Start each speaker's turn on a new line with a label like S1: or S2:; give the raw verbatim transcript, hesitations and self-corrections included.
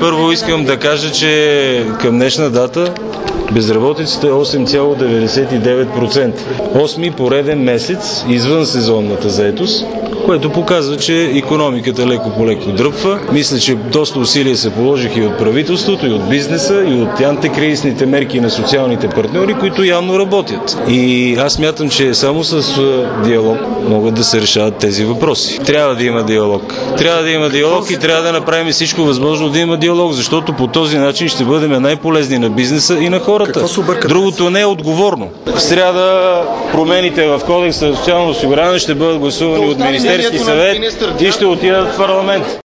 S1: Първо искам да кажа, че към днешна дата безработицата е осем цяло деветдесет и девет процента. Осми пореден месец извън сезонната заетост, което показва, че икономиката леко по леко дръпва. Мисля, че доста усилия се положиха и от правителството, и от бизнеса, и от антикризисните мерки на социалните партньори, които явно работят. И аз смятам, че само с диалог могат да се решават тези въпроси. Трябва да има диалог. Трябва да има диалог и трябва да направим всичко възможно да има диалог, защото по този начин ще бъдем най-полезни на бизнеса и на хората. Другото не е отговорно. В сряда промените в Кодекса за социално осигуряване ще бъдат гласувани от Министерски съвет и ще отидат в парламент.